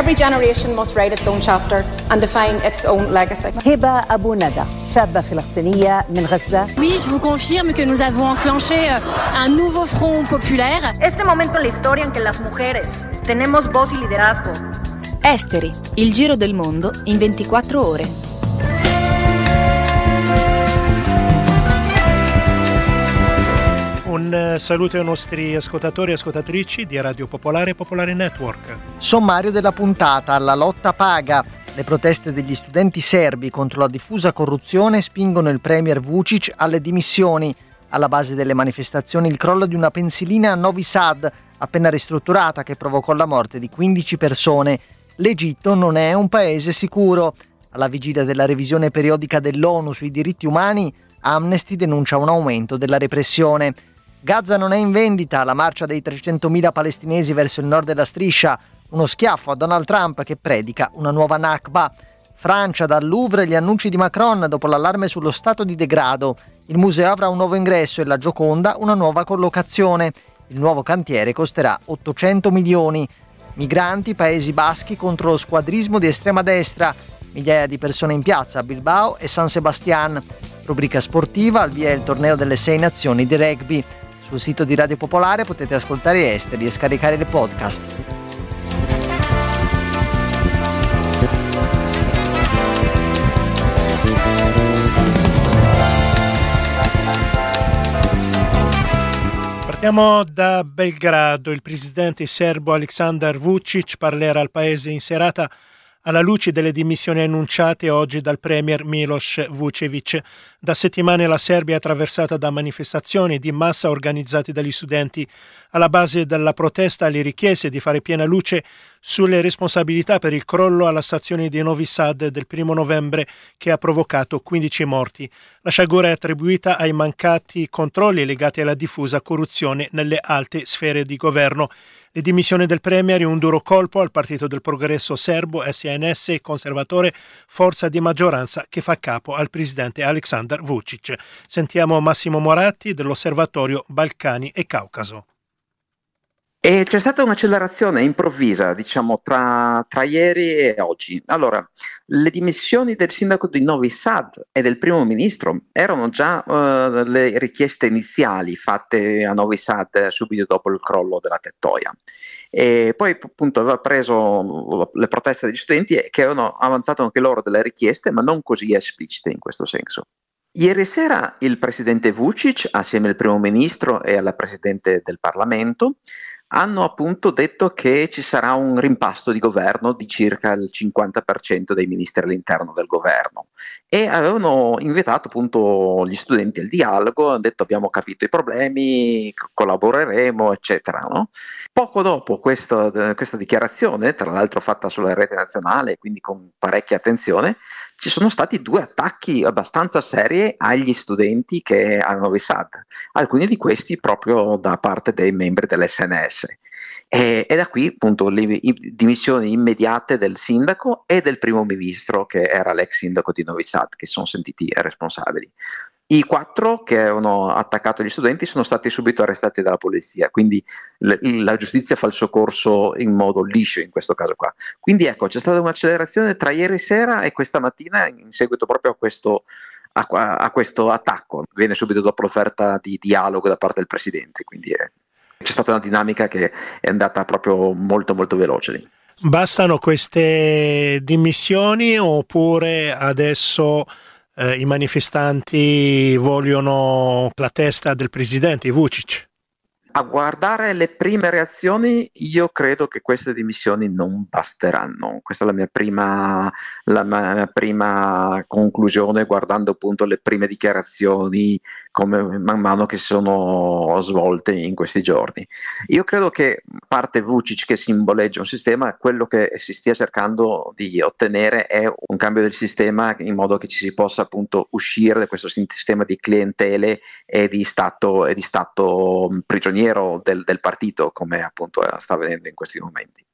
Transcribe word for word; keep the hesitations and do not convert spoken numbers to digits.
Every generation must write its own chapter and define its own legacy. هبة أبو ندى شابة فلسطينية من غزة. Oui, je vous confirme que nous avons enclenché un nouveau front populaire. Este momento en la historia en que las mujeres tenemos voz y liderazgo. Esteri, il giro del mondo in ventiquattro ore. Un saluto ai nostri ascoltatori e ascoltatrici di Radio Popolare e Popolare Network. Sommario della puntata: la lotta paga. Le proteste degli studenti serbi contro la diffusa corruzione spingono il premier Vučić alle dimissioni. Alla base delle manifestazioni il crollo di una pensilina a Novi Sad, appena ristrutturata, che provocò la morte di quindici persone. L'Egitto non è un paese sicuro. Alla vigilia della revisione periodica dell'ONU sui diritti umani, Amnesty denuncia un aumento della repressione. Gaza non è in vendita, la marcia dei trecentomila palestinesi verso il nord della striscia, uno schiaffo a Donald Trump che predica una nuova Nakba. Francia, dal Louvre gli annunci di Macron dopo l'allarme sullo stato di degrado. Il museo avrà un nuovo ingresso e la Gioconda una nuova collocazione. Il nuovo cantiere costerà ottocento milioni. Migranti, Paesi Baschi contro lo squadrismo di estrema destra. Migliaia di persone in piazza a Bilbao e San Sebastián. Rubrica sportiva, al via il torneo delle sei nazioni di rugby. Sul sito di Radio Popolare potete ascoltare Esteri e scaricare le podcast. Partiamo da Belgrado. Il presidente serbo Aleksandar Vučić parlerà al paese in serata alla luce delle dimissioni annunciate oggi dal premier Miloš Vučević. Da settimane la Serbia è attraversata da manifestazioni di massa organizzate dagli studenti. Alla base della protesta le richieste di fare piena luce sulle responsabilità per il crollo alla stazione di Novi Sad del primo novembre che ha provocato quindici morti. La sciagura è attribuita ai mancati controlli legati alla diffusa corruzione nelle alte sfere di governo. Le dimissioni del premier è un duro colpo al Partito del Progresso Serbo, S N S, conservatore, forza di maggioranza che fa capo al presidente Aleksandar Vučić. Sentiamo Massimo Moratti dell'Osservatorio Balcani e Caucaso. E c'è stata un'accelerazione improvvisa, diciamo, tra, tra ieri e oggi. Allora, le dimissioni del sindaco di Novi Sad e del primo ministro erano già uh, le richieste iniziali fatte a Novi Sad subito dopo il crollo della tettoia. E poi appunto aveva preso le proteste degli studenti che avevano avanzato anche loro delle richieste, ma non così esplicite in questo senso. Ieri sera il presidente Vučić, assieme al primo ministro e alla presidente del Parlamento, hanno appunto detto che ci sarà un rimpasto di governo di circa il cinquanta per cento dei ministri all'interno del governo e avevano invitato appunto gli studenti al dialogo, hanno detto abbiamo capito i problemi, collaboreremo, eccetera. No? Poco dopo questo, questa dichiarazione, tra l'altro fatta sulla rete nazionale, quindi con parecchia attenzione, ci sono stati due attacchi abbastanza seri agli studenti che a Novi Sad, alcuni di questi proprio da parte dei membri dell'S N S. E, e da qui appunto le dimissioni immediate del sindaco e del primo ministro che era l'ex sindaco di Novi Sad, che sono sentiti responsabili. I quattro che avevano attaccato gli studenti sono stati subito arrestati dalla polizia, quindi l- la giustizia fa il suo corso in modo liscio in questo caso qua. Quindi ecco, c'è stata un'accelerazione tra ieri sera e questa mattina in seguito proprio a questo, a, a questo attacco. Viene subito dopo l'offerta di dialogo da parte del presidente, quindi è, c'è stata una dinamica che è andata proprio molto molto veloce lì. Bastano queste dimissioni oppure adesso Eh, i manifestanti vogliono la testa del presidente Vučić? A guardare le prime reazioni, io credo che queste dimissioni non basteranno. Questa è la mia prima, la mia prima conclusione, guardando appunto le prime dichiarazioni come man mano che sono svolte in questi giorni. Io credo che parte Vučić che simboleggia un sistema, quello che si stia cercando di ottenere è un cambio del sistema in modo che ci si possa appunto uscire da questo sistema di clientele e di stato, e di stato prigioniero Del, del partito, come appunto sta avvenendo in questi momenti.